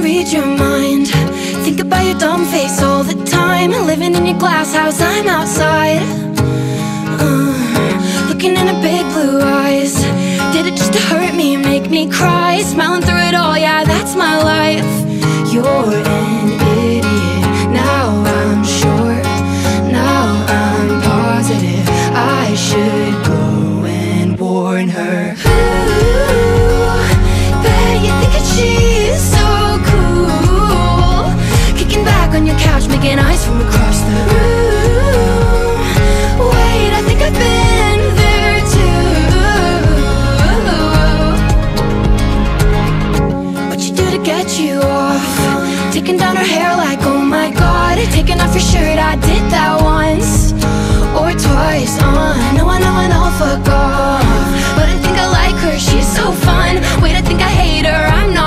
read your mind. Think about your dumb face all the time. Living in your glass house, I'm outside, looking in her big blue eyes. Did it just to hurt me, make me cry? Smiling through it all, yeah, that's my life. You're an idiot, now I'm sure. Now I'm positive I should go and warn her. Ooh, bet you think that she's so cool, kicking back on your couch, making eyes from across the room. Wait, I think I've been there too. What you do to get you off? Taking down her hair like, oh my god. Taking off your shirt, I did that once or twice. I know, fuck off. But I think I like her, she's so fun. Wait, I think I hate her, I'm not